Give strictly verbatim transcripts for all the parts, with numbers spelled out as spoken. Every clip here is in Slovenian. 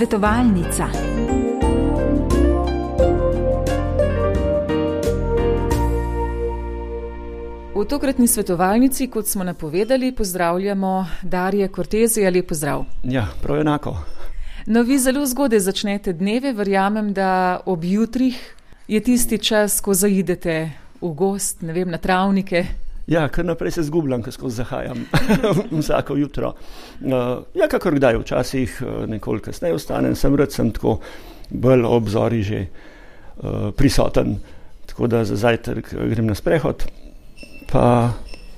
Svetovalnica. V tokratni svetovalnici, kot smo napovedali, pozdravljamo Darija Cortezija. Lep pozdrav. Ja, prav enako. No, vi zelo zgodaj začnete dneve, verjamem, da ob jutrih je tisti čas, ko zaidete v gozd, ne vem, na travnike. Ja, kar naprej se zgubljam, ko skozi zahajam vsako jutro. Uh, ja, kakor kdaj, včasih uh, nekoliko kasneje ostanem, sem rad sem tako bolj ob zori že uh, prisoten, tako da za zajtrk grem na sprehod, pa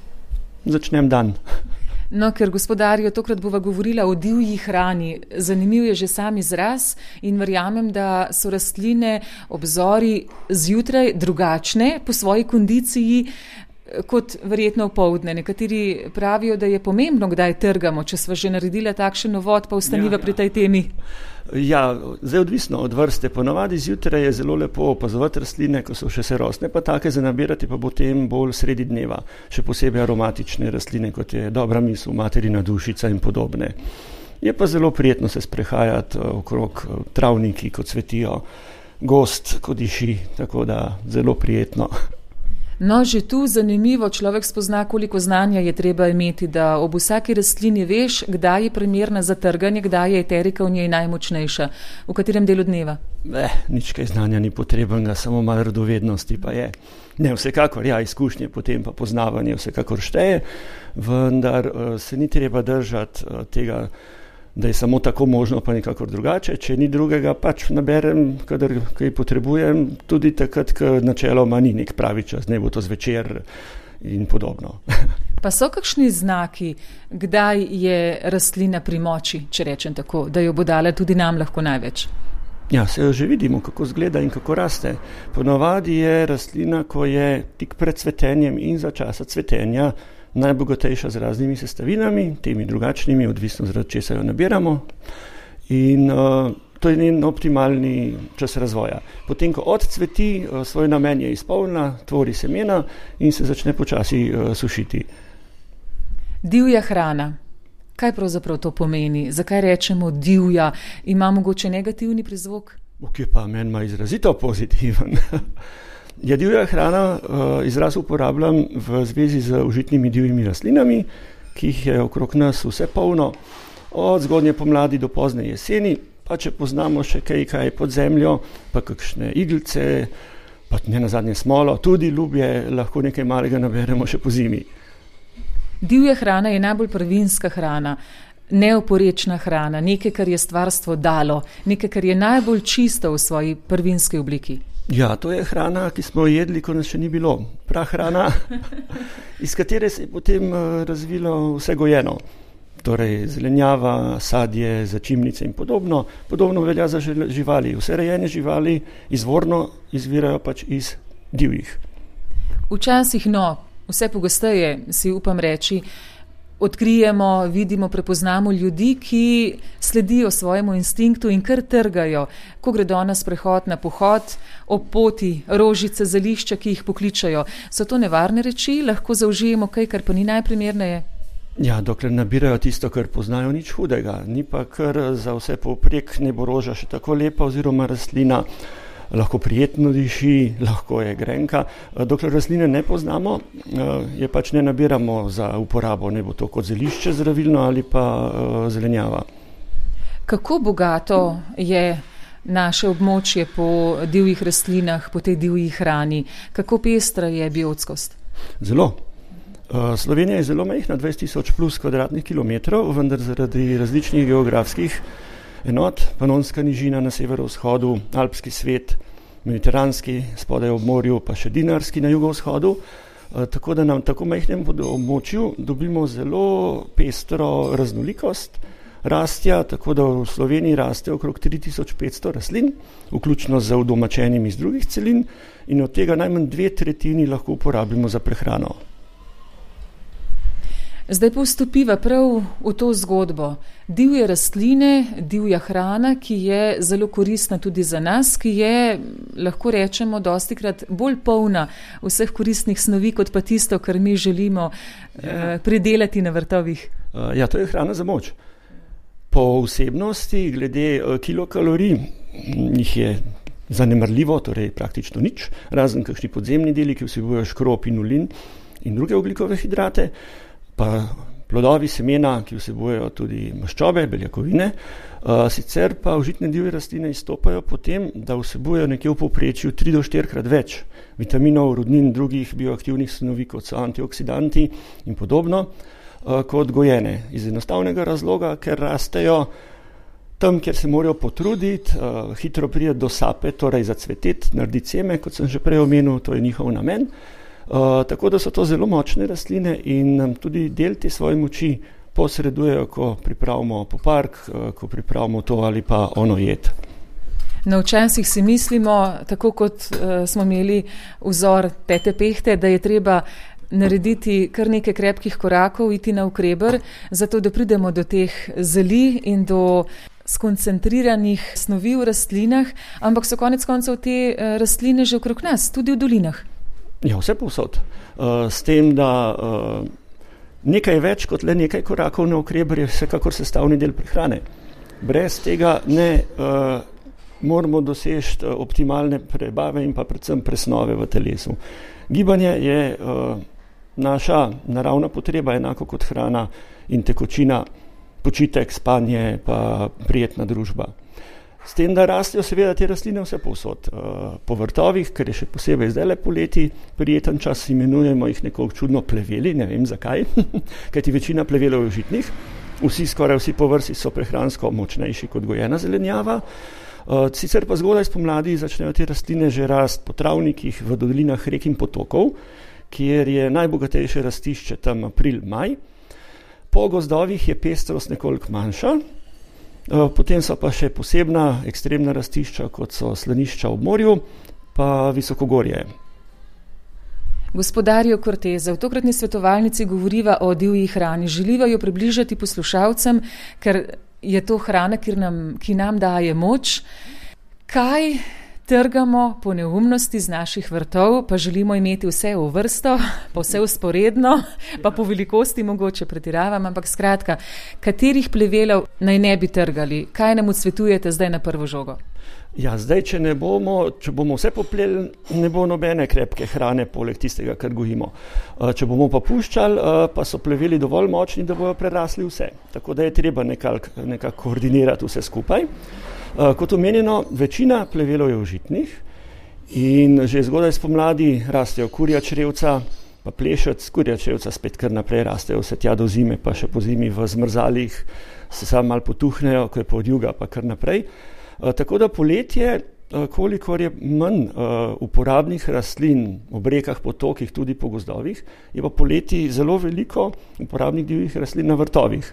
začnem dan. No, ker gospodarjo, tokrat bova govorila o divji hrani. Zanimiv je že sam izraz in verjamem, da so rastline ob zori zjutraj drugačne po svoji kondiciji kot verjetno v poldne. Nekateri pravijo, da je pomembno, kdaj trgamo. Če sva že naredila takšen uvod, pa ostaniva ja, ja. pri tej temi. Ja, zdaj odvisno od vrste. Ponavadi zjutraj je zelo lepo opazovati rastline, ko so še se rosne, pa take za nabirati pa potem bolj sredi dneva. Še posebej aromatične rastline, kot je dobra misel, materina dušica in podobne. Je pa zelo prijetno se sprehajati okrog travniki, ko cvetijo, gozd, ko diši, tako da zelo prijetno. No, že tu zanimivo, človek spozna, koliko znanja je treba imeti, da ob vsaki rastlini veš, kdaj je primerna za trganje, kdaj je eterika v njej najmočnejša, v katerem delu dneva. Ne, nič kaj znanja ni potrebnega, samo malo radovednosti pa je. Ne, vsekakor, ja, izkušnje, potem pa poznavanje vsekakor šteje, vendar se ni treba držati tega, da je samo tako možno, pa nekako drugače. Če ni drugega, pač naberem, kadar kaj potrebujem, tudi takrat, ko načeloma ni nek pravi čas, ne bo to zvečer in podobno. Pa so kakšni znaki, kdaj je rastlina pri moči, če rečem tako, da jo bo dala tudi nam lahko največ? Ja, se jo že vidimo, kako zgleda in kako raste. Ponavadi je rastlina, ko je tik pred cvetenjem in za časa cvetenja, najbogatejša z raznimi sestavinami, temi drugačnimi, odvisno zaradi česa jo nabiramo. In uh, to je njen optimalni čas razvoja. Potem, ko odcveti, uh, svoj namen je izpolnila, tvori semena in se začne počasi uh, sušiti. Divja hrana. Kaj pravzaprav to pomeni? Zakaj rečemo divja? Ima mogoče negativni prizvok? Ok, pa meni ima izrazito pozitiven. Ja, divja hrana, izraz uporabljam v zvezi z užitnimi divjimi rastlinami, ki jih je okrog nas vse polno, od zgodnje pomladi do pozne jeseni, pa če poznamo še kaj, kaj pod zemljo, pa kakšne iglice, pa ne nazadnje smolo, tudi ljubje, lahko nekaj malega naberemo še po zimi. Divja hrana je najbolj prvinska hrana, neoporečna hrana, nekaj, kar je stvarstvo dalo, nekaj, kar je najbolj čisto v svoji prvinski obliki. Ja, to je hrana, ki smo jedli, ko nas še ni bilo. Prav hrana, iz katere se je potem razvilo vse gojeno. Torej zelenjava, sadje, začimnice in podobno. Podobno velja za živali. Vse rejene živali izvorno izvirajo pač iz divjih. Včasih, no, vse pogosteje si upam reči, odkrijemo, vidimo, prepoznamo ljudi, ki sledijo svojemu instinktu in kar trgajo, ko gredo na sprehod, na pohod, ob poti, rožice, zelišča, ki jih pokličajo. So to nevarne reči, lahko zaužijemo kaj, kar pa ni najprimerneje? Ja, dokler nabirajo tisto, kar poznajo, nič hudega. Ni pa kar za vse povprek, ne bo roža še tako lepa oziroma rastlina, lahko prijetno diši, lahko je grenka. Dokler rastline ne poznamo, je pač ne nabiramo za uporabo, ne bo to kot zelišče zdravilno ali pa zelenjava. Kako bogato je naše območje po divjih rastlinah, po tej divji hrani? Kako pestra je biotskost? Zelo. Slovenija je zelo majhna, dvajset tisoč plus kvadratnih kilometrov, vendar zaradi različnih geografskih enot, Panonska nižina na severovzhodu, Alpski svet, Mediteranski, spodaj ob morju, pa še Dinarski na jugovzhodu, e, tako da nam tako majhnem območju dobimo zelo pestro raznolikost rastja, tako da v Sloveniji raste okrog tri tisoč petsto rastlin, vključno z udomačenimi iz drugih celin in od tega najmanj dve tretjini lahko uporabimo za prehrano. Zdaj pa vstopiva prav v to zgodbo. Divje rastline, divja hrana, ki je zelo koristna tudi za nas, ki je, lahko rečemo, dostikrat bolj polna vseh koristnih snovi, kot pa tisto, kar mi želimo ja. uh, pridelati na vrtovih. Uh, ja, to je hrana za moč. Po vsebnosti, glede kilokalorij, jih je zanemarljivo, torej praktično nič, razen kakšni podzemni deli, ki vsebujejo škrob, inulin in druge ogljikove hidrate, pa plodovi, semena, ki vsebujejo tudi maščobe, beljakovine. Sicer pa užitne divje rastline izstopajo po tem, da vsebujejo nekje v povprečju tri do štirikrat več vitaminov, rudnin, drugih bioaktivnih snovi, kot so antioksidanti in podobno, kot gojene. Iz enostavnega razloga, ker rastejo tam, kjer se morajo potruditi, hitro prijeti do sape, torej zacveteti, narediti seme, kot sem že prej omenil, to je njihov namen. Tako da so to zelo močne rastline in nam tudi del te svoje moči posredujejo, ko pripravimo popark, ko pripravimo to ali pa ono jed. No, včasih si mislimo, tako kot uh, smo imeli vzor tete Pehte, da je treba narediti kar nekaj krepkih korakov, iti na ukreber, zato da pridemo do teh zeli in do skoncentriranih snovi v rastlinah, ampak so konec koncev te uh, rastline že okrog nas, tudi v dolinah. Ja, vse povsod. Uh, s tem, da uh, nekaj več kot le nekaj korakov na ukreber je vsekakor sestavni del prehrane. Brez tega ne uh, moramo doseči optimalne prebave in pa predvsem presnove v telesu. Gibanje je uh, naša naravna potreba, enako kot hrana in tekočina, počitek, spanje pa prijetna družba. S tem, da rastejo seveda te rastline vse povsod. Uh, po vrtovih, ker je še posebej zdaj le poleti, prijeten čas, imenujemo jih nekoliko čudno pleveli, ne vem zakaj, kajti večina plevelov je užitnih. Vsi, skoraj vsi povrsi so prehransko močnejši kot gojena zelenjava. Uh, sicer pa zgodaj spomladi začnejo te rastline že rast po travnikih v dolinah rek in potokov, kjer je najbogatejše rastišče tam april, maj. Po gozdovih je pestrost nekoliko manjša. Potem so pa še posebna ekstremna rastišča, kot so slanišča ob morju, pa visokogorje. Gospodarju Corteza, v tokratni svetovalnici govoriva o divji hrani. Želiva jo približati poslušalcem, ker je to hrana, ki nam, ki nam daje moč. Kaj trgamo po neumnosti z naših vrtov, pa želimo imeti vse v vrsto, pa vse usporedno, pa po velikosti mogoče pretiravam, ampak skratka, katerih plevelov naj ne bi trgali? Kaj nam odsvetujete zdaj na prvo žogo? Ja, zdaj, če ne bomo, če bomo vse popleli, ne bo nobene krepke hrane, poleg tistega, kar gojimo. Če bomo pa puščali, pa so pleveli dovolj močni, da bojo prerasli vse. Tako da je treba nekako nekako koordinirati vse skupaj. Kot omenjeno, večina plevelov je užitnih in že zgodaj spomladi rastejo kurja črevca, pa plešec, kurja črevca spet kar naprej rastejo vse tja do zime, pa še po zimi v zmrzalih se samo malo potuhnejo, ko je pa od juga, pa kar naprej. Tako da poletje, kolikor je manj uporabnih rastlin ob rekah, potokih, tudi po gozdovih, je pa poleti zelo veliko uporabnih divjih rastlin na vrtovih.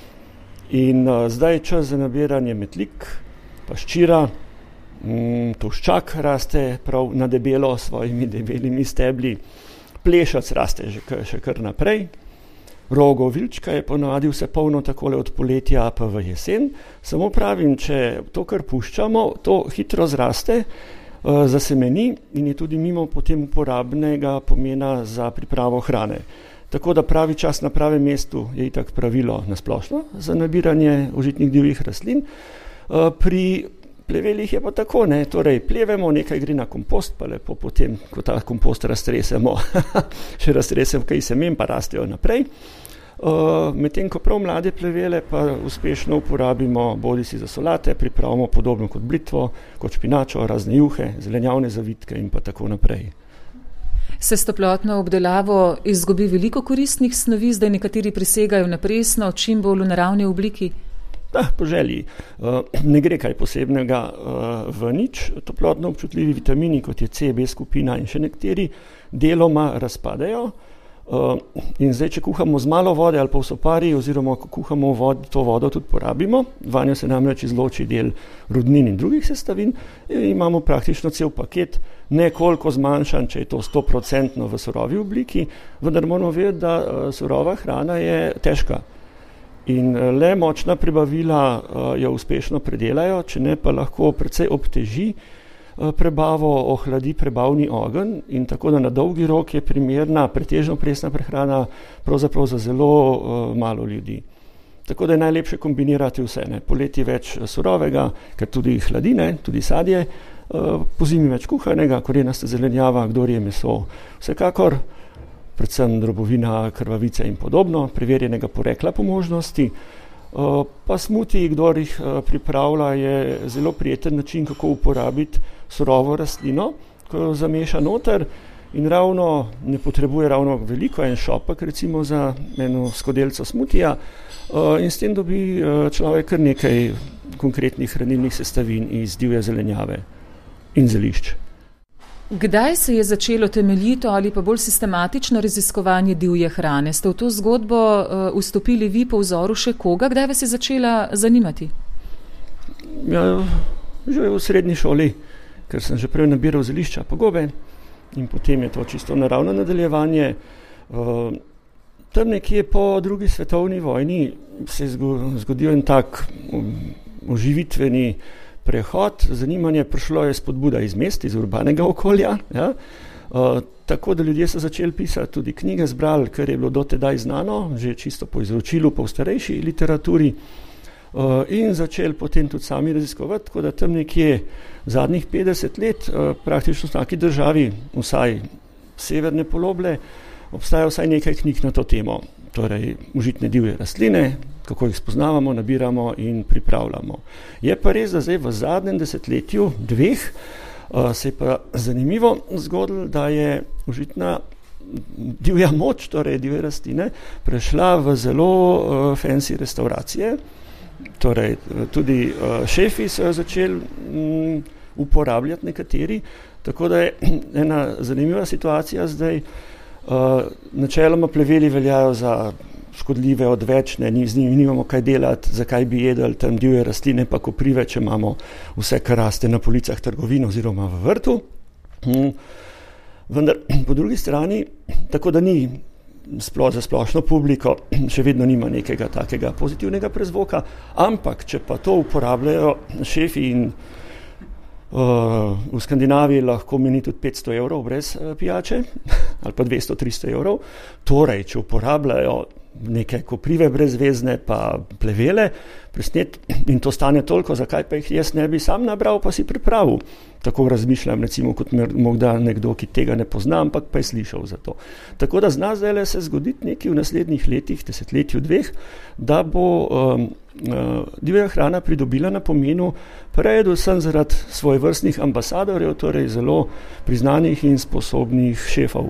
In zdaj je čas za nabiranje metlik, paščira, toščak raste prav na debelo s svojimi debelimi stebli, plešac raste že še kar naprej, rogovilčka je ponavadi vse polno takole od poletja pa v jesen. Samo pravim, če to, kar puščamo, to hitro zraste, zasemeni in je tudi mimo potem uporabnega pomena za pripravo hrane. Tako da pravi čas na pravem mestu je itak pravilo nasplošno za nabiranje užitnih divjih rastlin. Pri plevelih je pa tako, ne, torej plevemo, nekaj gre na kompost, pa lepo potem, ko ta kompost raztresemo, še raztresemo kaj semen, pa rastejo naprej. Medtem, ko prav mlade plevele pa uspešno uporabimo bodisi za solate, pripravimo podobno kot blitvo, kot špinačo, razne juhe, zelenjavne zavitke in pa tako naprej. Se s toplotno obdelavo izgubi veliko koristnih snovi, zdaj nekateri prisegajo na presno, čim bolj v naravni obliki? Da, po želji. Ne gre kaj posebnega v nič. Toplotno občutljivi vitamini, kot je C, B skupina in še nekateri, deloma razpadejo. In zdaj, če kuhamo z malo vode ali pa v sopari, oziroma ko kuhamo vod, to vodo tudi porabimo, vanjo se namreč izloči del rudnin in drugih sestavin, in imamo praktično cel paket, nekoliko zmanjšan, če je to sto procentno v surovi obliki, vendar moramo vedeti, da surova hrana je težka. In le močna prebavila jo uspešno predelajo, če ne pa lahko precej obteži prebavo, ohladi prebavni ogenj in tako da na dolgi rok je primerna pretežno presna prehrana pravzaprav za zelo malo ljudi. tako da je najlepše kombinirati vse. Ne. Poleti več surovega, ker tudi hladine, tudi sadje, po zimi več kuhanega, korenasta zelenjava, kdor je meso. Vsekakor, predvsem drobovina, krvavice in podobno, preverjenega porekla po možnosti. Pa smuti, kdor jih pripravlja, je zelo prijeten način, kako uporabiti surovo rastlino, ko jo zameša noter in ravno ne potrebuje ravno veliko, en šopek recimo za eno skodelco smutija in s tem dobi človek kar nekaj konkretnih hranilnih sestavin iz divje zelenjave in zelišč. Kdaj se je začelo temeljito ali pa bolj sistematično raziskovanje divje hrane? Ste v to zgodbo uh, vstopili vi po vzoru še koga? Kdaj vas je začela zanimati? Ja, že v srednji šoli, ker sem že prej nabiral zelišča pa gobe in potem je to čisto naravno nadaljevanje. Uh, tam nekje po drugi svetovni vojni se je zgodil en tak um, oživitveni prehod, zanimanje prišlo je spodbuda iz mest, iz urbanega okolja, ja. Uh, tako da ljudje so začeli pisati tudi knjige, zbrali, kar je bilo dotedaj znano, že čisto po izročilu, po starejši literaturi uh, in začeli potem tudi sami raziskovati, tako da tam nekje zadnjih petdeset let uh, praktično v vsaki državi, vsaj severne poloble, obstaja vsaj nekaj knjig na to temo, torej užitne divje rastline, kako jih spoznavamo, nabiramo in pripravljamo. Je pa res, da zdaj v zadnjem desetletju, dveh, uh, se je pa zanimivo zgodilo, da je užitna divja moč, torej divje rastline, prešla v zelo uh, fancy restauracije, torej tudi uh, šefi so jo začeli um, uporabljati nekateri, tako da je ena zanimiva situacija zdaj. Uh, načeloma pleveli veljajo za škodljive, odvečne, ni, z njimi nimamo kaj delati, zakaj bi jedli tam divje rastline, pa koprive, če imamo vse, kar raste na policah trgovin oziroma v vrtu. Hmm. Vendar po drugi strani, tako da ni sploh za splošno publiko, še vedno nima nekega takega pozitivnega prezvoka, ampak če pa to uporabljajo šefi in Uh, v Skandinaviji lahko meni tudi petsto evrov brez uh, pijače ali pa dvesto do tristo evrov. Torej, če uporabljajo neke koprive brezvezne pa plevele, presnet, in to stane toliko, zakaj pa jih jaz ne bi sam nabral, pa si pripravil. Tako razmišljam, recimo, kot morda nekdo, ki tega ne pozna, ampak pa je slišal za to. Tako da zna zdaj se zgoditi nekaj v naslednjih letih, desetletju dveh, da bo um, uh, divja hrana pridobila na pomenu predvsem zaradi svojevrstnih ambasadorjev, torej zelo priznanih in sposobnih šefov.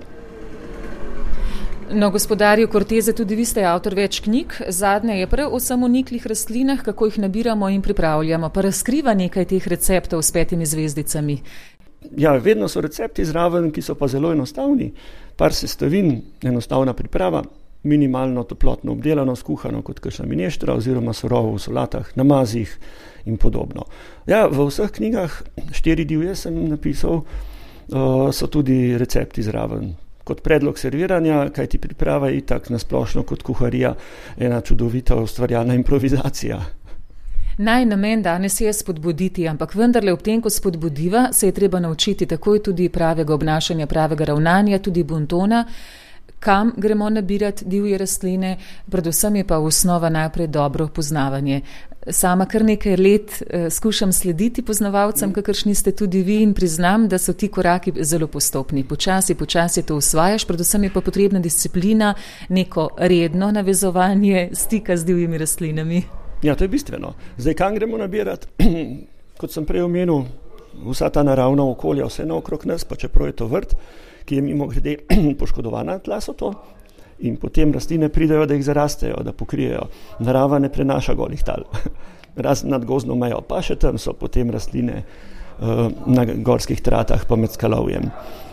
No, gospodarju Cortese, tudi vi ste avtor več knjig. Zadnja je prav o samoniklih rastlinah, kako jih nabiramo in pripravljamo, pa razkriva nekaj teh receptov s petimi zvezdicami. Ja, vedno so recepti zraven, ki so pa zelo enostavni. Par sestavin, enostavna priprava, minimalno toplotno obdelano, skuhano kot kakšna mineštra oziroma surovo v solatah, namazih in podobno. Ja, v vseh knjigah, štiri divje sem napisal, uh, so tudi recepti zraven. Kot predlog serviranja, kaj ti priprava je itak na splošno kot kuharija ena čudovita ustvarjalna improvizacija. Naj namen danes je spodbuditi, ampak vendarle ob tem, ko spodbudiva, se je treba naučiti takoj tudi pravega obnašanja, pravega ravnanja, tudi bontona, kam gremo nabirati divje rastline, predvsem je pa osnova najprej dobro poznavanje. Sama kar nekaj let eh, skušam slediti poznavalcem, kakršni ste tudi vi, in priznam, da so ti koraki zelo postopni. Počasi, počasi to usvajaš, predvsem je pa potrebna disciplina, neko redno navezovanje stika z divjimi rastlinami. Ja, to je bistveno. Zdaj, kam gremo nabirati? Kot sem prej omenil, vsa ta naravna okolja, vse naokrog nas, pa čeprav je to vrt, ki je mimo grede poškodovana tla so to, in potem rastline pridejo, da jih zarastejo, da pokrijejo. Narava ne prenaša golih tal. Razen nad gozdno mejo, pa še tam so potem rastline uh, na gorskih tratah pa med skalovjem.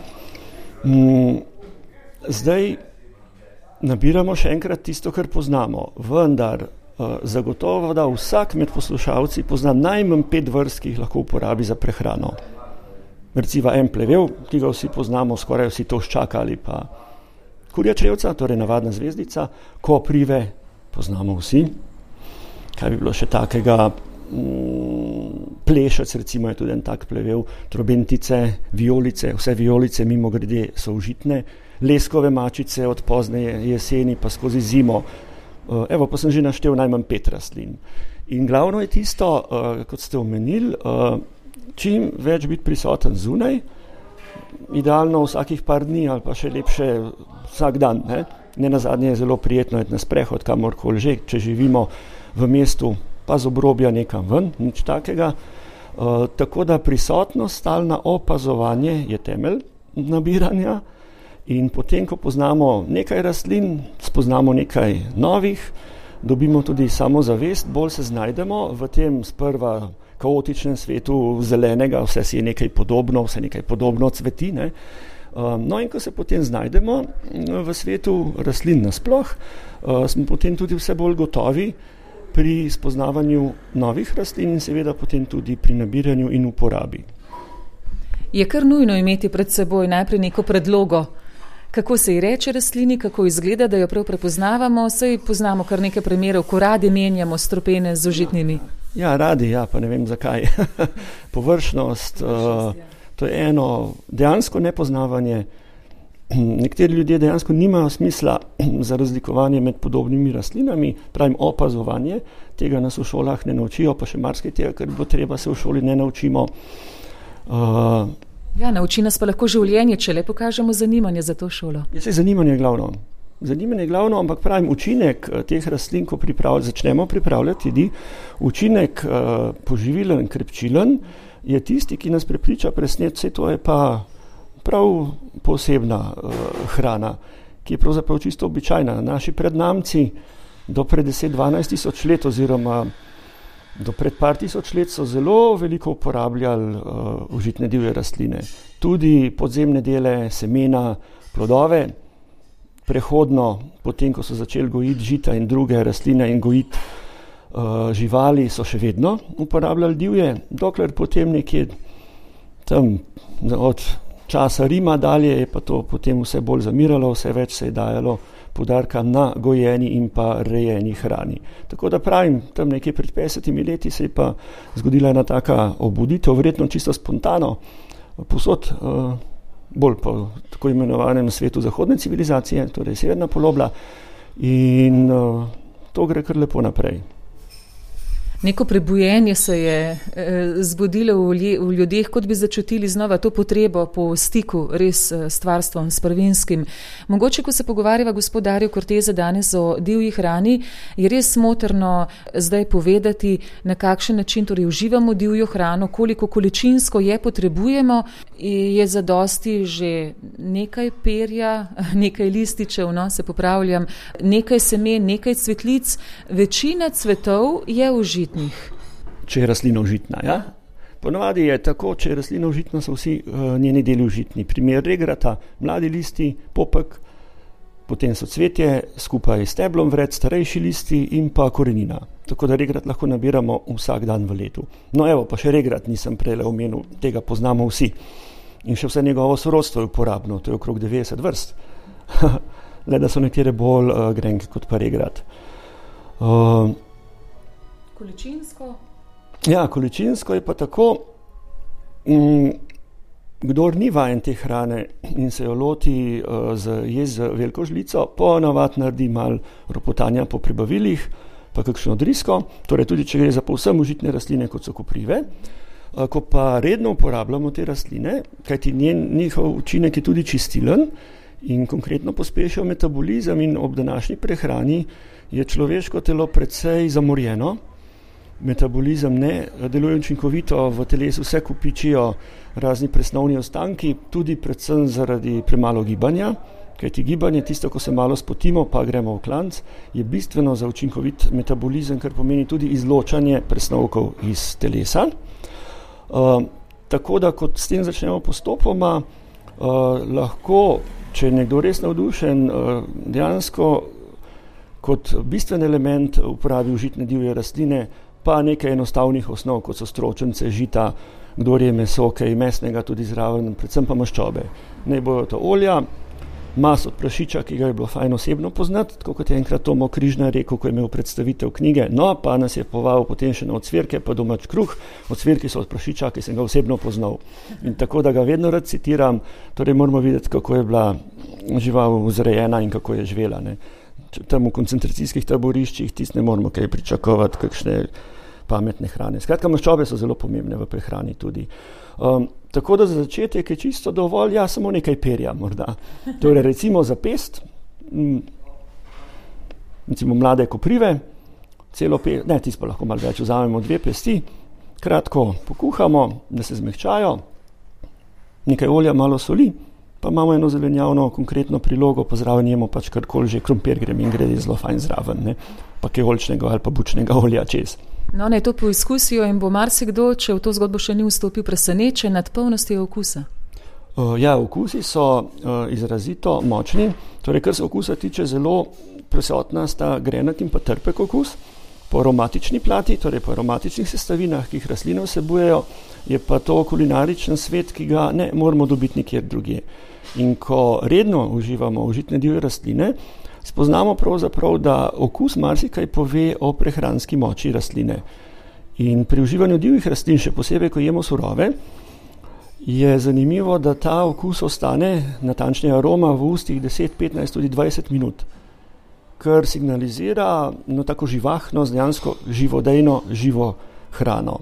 Mm, zdaj nabiramo še enkrat tisto, kar poznamo, vendar uh, zagotovo, da vsak med poslušalci pozna najmanj pet vrst, ki jih lahko uporabi za prehrano. Recimo en plevel, ki ga vsi poznamo, skoraj vsi toščaka ali pa kurja črevca, torej navadna zvezdica, koprive, poznamo vsi. Kaj bi bilo še takega? Mm, plešec, recimo, je tudi en tak plevel, trobentice, violice, vse violice mimo grede so užitne, leskove mačice od pozne jeseni pa skozi zimo Evo, pa sem že naštel najmanj pet rastlin. In glavno je tisto, kot ste omenili, čim več biti prisoten zunaj, idealno vsakih par dni ali pa še lepše vsak dan. Ne, ne nazadnje je zelo prijetno iti na sprehod kamorkoli že, če živimo v mestu, pa z obrobja nekam ven, nič takega. Uh, tako da prisotnost, stalna opazovanje je temelj nabiranja in potem, ko poznamo nekaj rastlin, spoznamo nekaj novih, dobimo tudi samozavest, bolj se znajdemo v tem sprva kaotičnem svetu zelenega, vse si je nekaj podobno, vse nekaj podobno cveti. Ne? Uh, no in ko se potem znajdemo v svetu rastlin nasploh, uh, smo potem tudi vse bolj gotovi pri spoznavanju novih rastlin in seveda potem tudi pri nabiranju in uporabi. Je kar nujno imeti pred seboj najprej neko predlogo, kako se ji reče rastlini, kako izgleda, da jo prav prepoznavamo, saj poznamo kar nekaj primerov, ko radi menjamo strupene z užitnimi. Ja, radi, ja, pa ne vem zakaj. Površnost, uh, to je eno dejansko nepoznavanje. Nekateri ljudje dejansko nimajo smisla za razlikovanje med podobnimi rastlinami, pravim opazovanje, tega nas v šolah ne naučijo, pa še marsikaj tega, ker bo treba se v šoli ne naučimo. Uh, ja, nauči nas pa lahko življenje, če le pokažemo zanimanje za to šolo. Ja, se zanimanje je glavno. Zanimanje je glavno, ampak pravim, učinek teh rastlin, ko pripravlj, začnemo pripravljati jedi, učinek uh, poživilen, krepčilen, je tisti, ki nas prepriča presnet, vse to je pa prav posebna uh, hrana, ki je pravzaprav čisto običajna. Naši prednamci do pred deset dvanajst tisoč let oziroma do pred par tisoč let so zelo veliko uporabljali uh, užitne divje rastline. Tudi podzemne dele, semena, plodove. Prehodno, potem ko so začeli gojiti žita in druge rastline in gojiti uh, živali, so še vedno uporabljali divje, dokler potem nekje tam od časa Rima dalje je pa to potem vse bolj zamiralo, vse več se je dajalo poudarka na gojeni in pa rejeni hrani. Tako da pravim, tam nekje pred petdesetimi leti se je pa zgodila ena taka obuditev, verjetno čisto spontano, posod uh, bolj po tako imenovanem svetu zahodne civilizacije, torej severna polobla, in uh, to gre kar lepo naprej. Neko prebujenje se je eh, zbudilo v, lje, v ljudeh, kot bi začutili znova to potrebo po stiku res eh, s stvarstvom, s prvinskim. Mogoče, ko se pogovarjava gospod Dario Cortese danes o divji hrani, je res smotrno zdaj povedati, na kakšen način torej uživamo divjo hrano, koliko količinsko je potrebujemo, je zadosti že nekaj perja, nekaj lističev, no, se popravljam, nekaj semen, nekaj cvetlic, večina cvetov je užitna. Če je rastlina užitna, ja? Ponavadi je tako, če je rastlina užitna, so vsi uh, njeni deli užitni. Primer regrata, mladi listi, popek, potem so cvetje, skupaj s steblom vred, starejši listi in pa korenina. Tako da regrat lahko nabiramo vsak dan v letu. No evo, pa še regrat nisem prejle omenil, tega poznamo vsi. In še vse njegovo sorodstvo je uporabno, to je okrog devetdeset vrst. Le da so nekatere bolj uh, grenke kot pa regrat. Uh, Količinsko? Ja, količinsko je pa tako, m, kdor ni vajen te hrane in se jo loti uh, z jez z veliko žlico, po navad naredi malo ropotanja po prebavilih, pa kakšno drisko, torej tudi če gre za povsem užitne rastline, kot so koprive. Uh, ko pa redno uporabljamo te rastline, kajti njen, njihov učinek je tudi čistilen in konkretno pospešijo metabolizem in ob današnji prehrani je človeško telo precej zamorjeno. Metabolizem ne deluje učinkovito, v telesu se kopičijo razni presnovni ostanki, tudi predvsem zaradi premalo gibanja, kajti gibanje, tisto, ko se malo spotimo, pa gremo v klanc, je bistveno za učinkovit metabolizem, kar pomeni tudi izločanje presnovkov iz telesa. Uh, tako da, kot s tem začnemo postopoma, uh, lahko, če je nekdo res navdušen, uh, dejansko kot bistven element uporabi užitne divje rastline, pa nekaj enostavnih osnov, kot so stročence, žita, kdor je meso, kaj mesnega tudi zraven, predvsem pa maščobe. Naj bojo to olja, mas od prašiča, ki ga je bilo fajn osebno poznati, tako kot je enkrat Tomo Križnar rekel, ko je imel predstavitev knjige, no, pa nas je povabil potem še na ocvirke, pa domač kruh, ocvirki so od prašiča, ki sem ga osebno poznal. In tako, da ga vedno rad citiram, torej moramo videti, kako je bila žival vzrejena in kako je živela, ne. tam v koncentracijskih taboriščih, tisti ne moramo kaj pričakovati, kakšne pametne hrane. Skratka, maščobe so zelo pomembne v prehrani tudi. Um, tako da za začetek je čisto dovolj, ja, samo nekaj perja morda. Torej, recimo za pest, m, recimo mlade koprive, celo pest, ne, tisto pa lahko malo več, vzamemo dve pesti, kratko pokuhamo, da se zmehčajo, nekaj olja, malo soli, pa imamo eno zelenjavno konkretno prilogo, pa zraven jemo pač karkoli že, krompir grem in gre zelo fajn zraven, ne, pa kaj oljčnega ali pa bučnega olja čez. No, naj to poizkusijo in bo marsikdo, če v to zgodbo še ni vstopil, presenečen nad polnostjo okusa. Uh, ja, okusi so uh, izrazito močni, torej kar se okusa tiče, zelo prisotna sta grenak in pa trpek okus. Po aromatični plati, torej po aromatičnih sestavinah, ki jih rastline vsebujejo, je pa to kulinaričen svet, ki ga ne moramo dobiti nikjer drugje. In ko redno uživamo užitne divje rastline, spoznamo pravzaprav, da okus marsikaj pove o prehranski moči rastline. In pri uživanju divjih rastlin, še posebej, ko jemo surove, je zanimivo, da ta okus ostane, natančneje aroma, v ustih deset, petnajst, tudi dvajset minut, kar signalizira no, tako živahno, dejansko živodejno, živo hrano.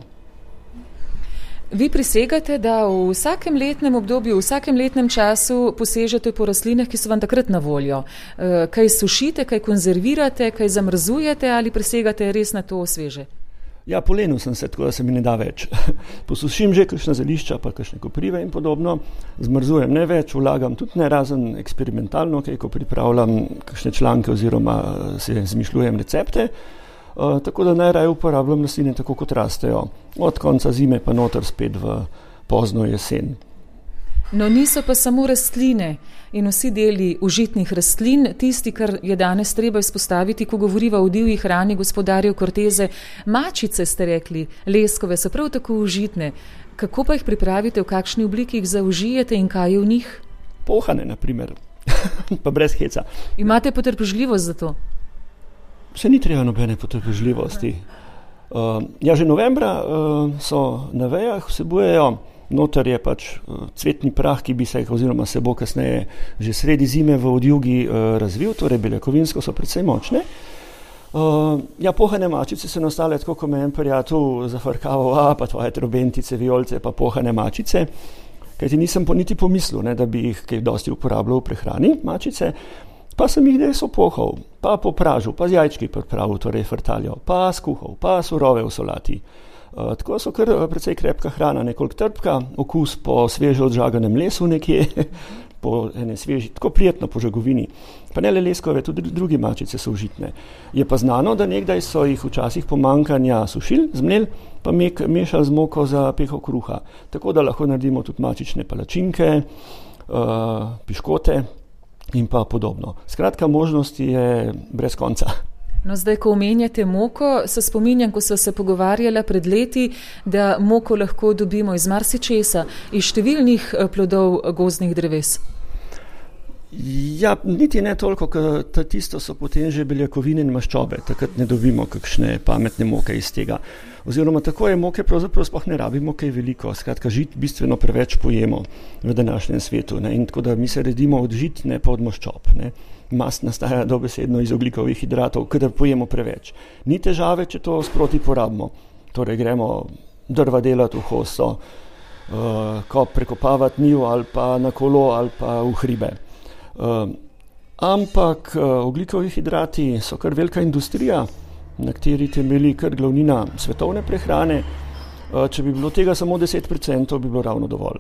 Vi prisegate, da v vsakem letnem obdobju, v vsakem letnem času posežete po rastlinah, ki so vam takrat na voljo. Kaj sušite, kaj konzervirate, kaj zamrzujete ali prisegate res na to sveže? Ja, polenil sem se, tako da se mi ne da več. Posušim že kakšna zelišča, pa kakšne koprive in podobno. Zmrzujem ne več, vlagam tudi ne, razen eksperimentalno, kaj, ko pripravljam kakšne članke oziroma se zmišljujem recepte. Uh, tako da najraje uporabljam rastline tako, kot rastejo. Od konca zime pa noter spet v pozno jesen. No, niso pa samo rastline in vsi deli užitnih rastlin, tisti, kar je danes treba izpostaviti, ko govoriva o divji hrani gospodarjev Cortese. Mačice, ste rekli, leskove, so prav tako užitne. Kako pa jih pripravite, v kakšni obliki jih zaužijete in kaj je v njih? Pohane, na primer, pa brez heca. Imate potrpežljivost za to? Se ni treba nobene potrpežljivosti. Uh, ja, že novembra uh, so na vejah, vsebujejo, noter je pač uh, cvetni prah, ki bi se, oziroma se bo kasneje že sredi zime v odjugi uh, razvil, torej beljakovinsko so precej močne. Uh, ja, pohane mačice so nastale tako, ko me en prijatelj zafrkaval, a pa tvoje trobentice, vijolice, pa pohane mačice, kajti nisem po niti pomislil, ne, da bi jih kaj dosti uporabljal v prehrani mačice. Pa sem jih des opohal, pa popražil, pa z jajčki pripravil, torej frtaljo, pa skuhal, pa surove v solati. Uh, tako so kar precej krepka hrana, nekoliko trpka, okus po sveže odžaganem lesu nekje, po ene sveži, tako prijetno po žagovini. Pa ne le leskove, tudi drugi mačice so užitne. Je pa znano, da nekdaj so jih včasih pomankanja sušil, zmlel, pa mek, mešali z moko za peho kruha. Tako da lahko naredimo tudi mačične palačinke, uh, piškote, in pa podobno. Skratka, možnosti je brez konca. No, zdaj, ko omenjate moko, se spominjam, ko sva se pogovarjala pred leti, da moko lahko dobimo iz marsičesa, iz številnih plodov gozdnih dreves. Ja, niti ne toliko, ker tisto so potem že beljakovine in maščobe, takrat ne dobimo kakšne pametne moke iz tega. Oziroma tako je moke pravzaprav sploh ne rabimo kaj veliko, skratka žit bistveno preveč pojemo v današnjem svetu, ne? In tako da mi se redimo od žit, ne pa od maščob, ne? Mast nastaja dobesedno iz ogljikovih hidratov, kadar pojemo preveč. Ni težave, če to sproti porabimo, torej gremo drva delati v hosto, uh, ko prekopavati njivo ali pa na kolo ali pa v hribe. Uh, ampak uh, ogljikovi hidrati so kar velika industrija, na kateri temelji kar glavnina svetovne prehrane. Uh, če bi bilo tega samo deset procentov, bi bilo ravno dovolj.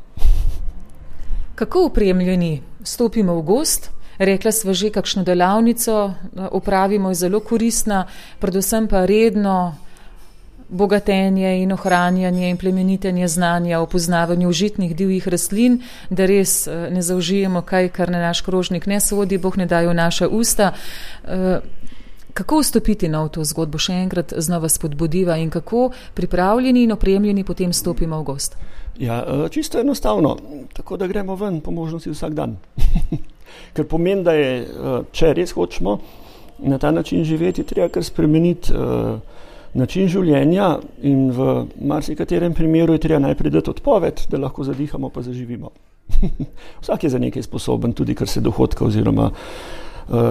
Kako opremljeni stopimo v gozd? Rekla sva že, kakšno delavnico opravimo, je zelo koristna, predvsem pa redno bogatenje in ohranjanje in plemenitenje znanja o poznavanju užitnih divjih rastlin, da res ne zaužijemo kaj, kar na naš krožnik ne sodi, Bog ne dajo naša usta. Kako vstopiti na to zgodbo, še enkrat znova spodbudiva, in kako pripravljeni in opremljeni potem stopimo v gozd? Ja, čisto enostavno, tako da gremo ven po možnosti vsak dan. Ker pomeni, da je, če res hočemo na ta način živeti, treba kar spremeniti način življenja, in v marsikaterem primeru je treba najprej dati odpoved, da lahko zadihamo pa zaživimo. Vsak je za nekaj sposoben, tudi kar se dohodka oziroma uh,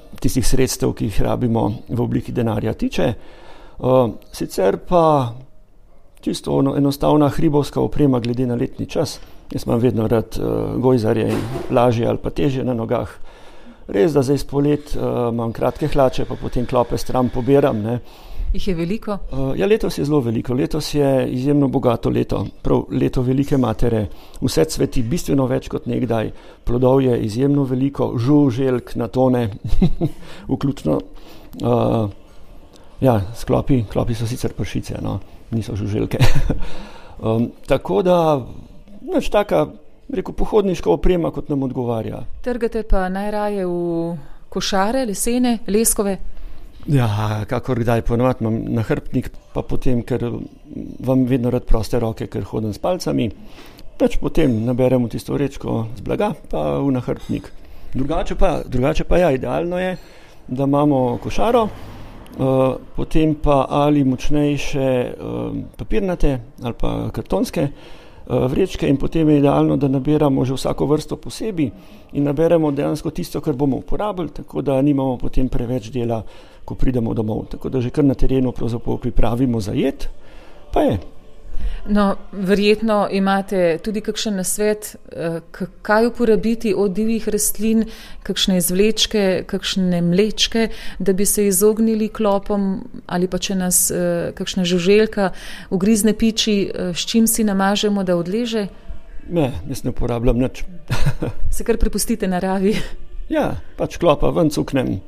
tistih sredstev, ki jih rabimo v obliki denarja tiče. Uh, sicer pa čisto enostavna hribovska oprema glede na letni čas. Jaz imam vedno rad uh, gojzarje, lažje ali pa težje na nogah. Res, da zdaj spolet uh, imam kratke hlače, pa potem klope stran pobiram. Ne. Jih je veliko? Uh, ja, letos je zelo veliko. Letos je izjemno bogato leto. Prav leto velike matere. Vse cveti bistveno več kot nekdaj. Plodov je izjemno veliko. Žuželk na tone. Vključno. Uh, ja, sklopi, klopi so sicer pršice, no. Niso žuželke. um, tako da, neč taka, rekel, pohodniška oprema, kot nam odgovarja. Trgate pa najraje v košare, lesene, leskove? Ja, kakor kdaj ponovadi imam nahrbtnik, pa potem, ker vam vedno rad proste roke, ker hodim s palcami, pač potem naberemo tisto vrečko z blaga, pa v nahrbtnik. Drugače pa, drugače pa ja, idealno je, da imamo košaro, uh, potem pa ali močnejše uh, papirnate ali pa kartonske uh, vrečke in potem je idealno, da nabiramo že vsako vrsto posebej in naberemo dejansko tisto, kar bomo uporabili, tako da nimamo potem preveč dela, ko pridemo domov. Tako da že kar na terenu pravzaprav pripravimo za jed, pa je. No, verjetno imate tudi kakšen nasvet, kaj uporabiti od divjih rastlin, kakšne izvlečke, kakšne mlečke, da bi se izognili klopom ali pa če nas kakšna žuželka ugrizne piči, s čim si namažemo, da odleže? Ne, jaz ne uporabljam nič. Se kar prepustite naravi? Ja, pač klopa ven cuknem.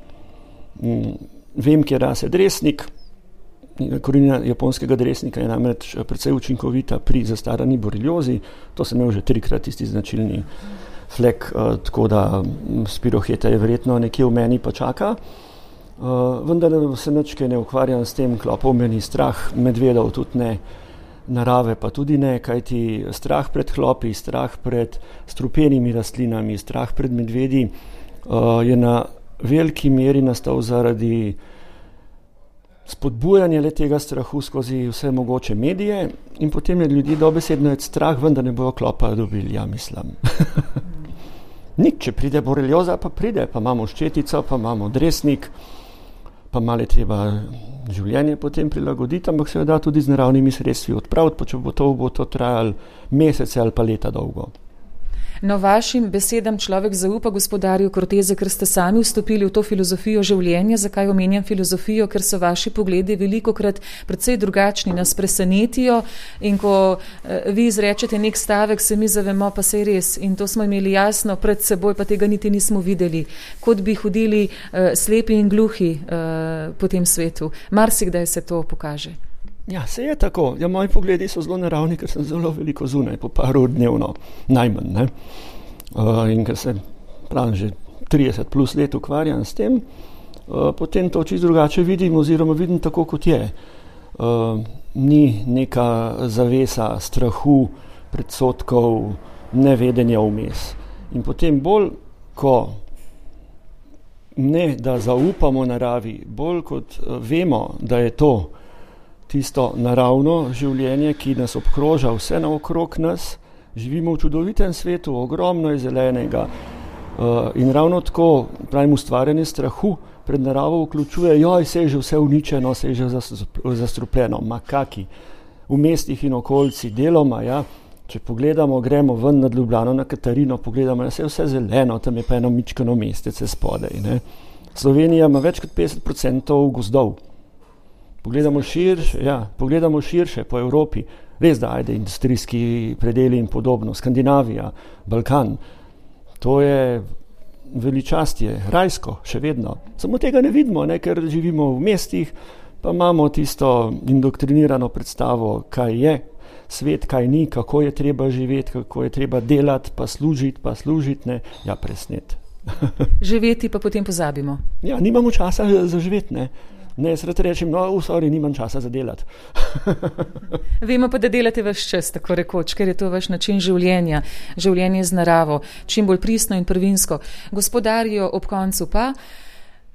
Vem, kje rase dresnik. Korenina japonskega dresnika je namreč precej učinkovita pri zastarani boriliozi. To sem imel že trikrat tisti značilni flek, tako da spiroheta je verjetno nekje v meni pa čaka. Vendar se nič kaj ne ukvarjam s tem, klopov meni strah, medvedov tudi ne, narave pa tudi ne, kajti strah pred klopi, strah pred strupenimi rastlinami, strah pred medvedi je na veliki meri nastal zaradi spodbujanja le tega strahu skozi vse mogoče medije in potem je ljudi dobesedno je strah, vendar ne bojo klopa dobili, ja mislim. Nik, če pride borelioza, pa pride, pa imamo ščetico, pa imamo dresnik, pa malo je treba življenje potem prilagoditi, ampak seveda tudi z naravnimi sredstvi odpraviti, pa če bo to, bo to trajalo mesece ali pa leta dolgo. No, vašim besedam človek zaupa, gospodarju Cortese, ker ste sami vstopili v to filozofijo življenja. Zakaj omenjam filozofijo? Ker so vaši pogledi velikokrat precej drugačni, nas presenetijo in ko eh, vi izrečete nek stavek, se mi zavemo, pa se je res. In to smo imeli jasno pred seboj, pa tega niti nismo videli. Kot bi hodili eh, slepi in gluhi eh, po tem svetu. Marsikdaj se to pokaže. Ja, se je tako. Ja, moji pogledi so zelo naravni, ker sem zelo veliko zunaj, po paru dnevno, najmanj. Ne? Uh, in ker se pravim že trideset plus let ukvarjam s tem, uh, potem to čisto drugače vidim oziroma vidim tako, kot je. Uh, ni neka zavesa strahu, predsodkov, nevedenja vmes. In potem bolj, ko ne, da zaupamo naravi, bolj kot uh, vemo, da je to tisto naravno življenje, ki nas obkroža vse naokrog nas, živimo v čudovitem svetu, ogromno je zelenega uh, in ravno tako, pravim, ustvarjanje strahu pred naravo vključuje, joj, se je že vse uničeno, se je že zastrupljeno, ma kaki, v mestih in okolici deloma, ja, če pogledamo, gremo ven nad Ljubljano na Katarino, pogledamo, da se je vse zeleno, tam je pa eno mičkano mestece spodaj, ne. Slovenija ima več kot petdeset procentov gozdov. Pogledamo širše, ja, pogledamo širše po Evropi, res da ajde industrijski predeli in podobno, Skandinavija, Balkan, to je veličastje, rajsko, še vedno. Samo tega ne vidimo, ne, ker živimo v mestih, pa imamo tisto indoktrinirano predstavo, kaj je svet, kaj ni, kako je treba živeti, kako je treba delati, pa služiti, pa služiti, ne, ja, presnet. Živeti pa potem pozabimo. Ja, nimamo časa za živeti, ne. Ne, srad rečem, no, v sorry, nimam časa za delati. Vemo pa, da delate vaš čas, tako rekoč, ker je to vaš način življenja, življenje z naravo, čim bolj pristno in prvinsko. Gospodarjo, ob koncu pa,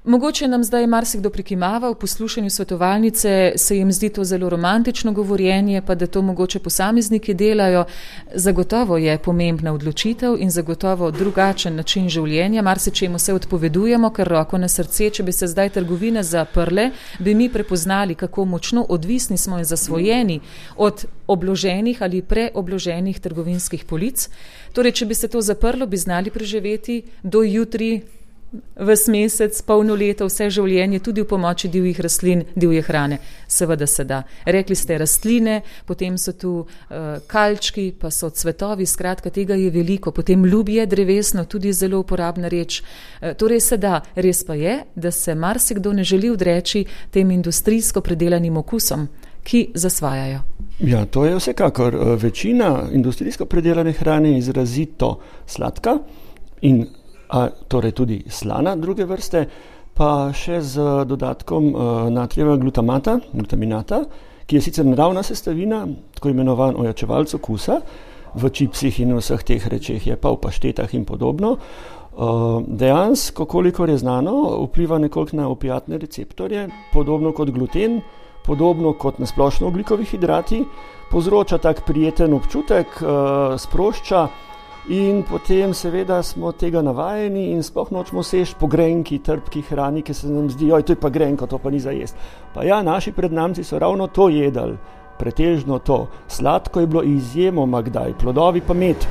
Mogoče nam zdaj marsikdo prikimava v poslušanju svetovalnice, se jim zdi to zelo romantično govorjenje, pa da to mogoče posamezniki delajo. Zagotovo je pomembna odločitev in zagotovo drugačen način življenja. Marsičemu se odpovedujemo, ker roko na srce, če bi se zdaj trgovine zaprle, bi mi prepoznali, kako močno odvisni smo in zasvojeni od obloženih ali preobloženih trgovinskih polic. Torej, če bi se to zaprlo, bi znali preživeti do jutri, ves mesec, polno leto, vse življenje, tudi v pomoči divjih rastlin, divje hrane. Seveda se da. Rekli ste rastline, potem so tu uh, kalčki, pa so cvetovi, skratka, tega je veliko. Potem ljubje drevesno, tudi zelo uporabna reč. Uh, torej se da. Res pa je, da se marsikdo ne želi odreči tem industrijsko predelanim okusom, ki zasvajajo. Ja, to je vsekakor. Večina industrijsko predelane hrane je izrazito sladka in a, torej tudi slana druge vrste, pa še z dodatkom uh, natrijevega glutamata, glutaminata, ki je sicer naravna sestavina, tako imenovan ojačevalec okusa, v čipsih in vseh teh rečeh je pa v paštetah in podobno. Uh, dejansko, kolikor je znano, vpliva nekoliko na opiatne receptorje, podobno kot gluten, podobno kot na splošno oglikovi hidrati, povzroča tak prijeten občutek, uh, sprošča. In potem seveda smo tega navajeni in sploh nočemo seči po grenki, trpki hrani, ki se nam zdi, joj, to je pa grenko, to pa ni za jesti. Pa ja, naši prednamci so ravno to jedli, pretežno to. Sladko je bilo izjemoma kdaj, plodovi pa med.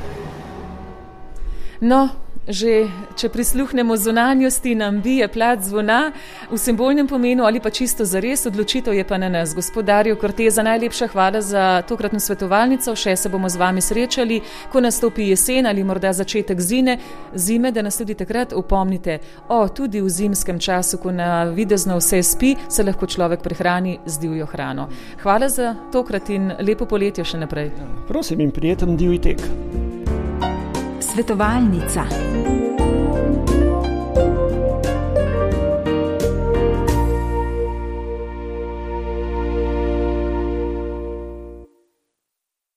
No, že če prisluhnemo zunanjosti, nam bije plat zvona v simbolnem pomenu ali pa čisto zares, odločitev je pa na nas. Gospod Dario Corteza, najlepša hvala za tokratno svetovalnico, še se bomo z vami srečali, ko nastopi jesen ali morda začetek zime, zime, da nas tudi takrat upomnite, o, tudi v zimskem času, ko na videzno vse spi, se lahko človek prehrani z divjo hrano. Hvala za tokrat in lepo poletje še naprej. Prosim in prijeten divji tek. Svetovalnica.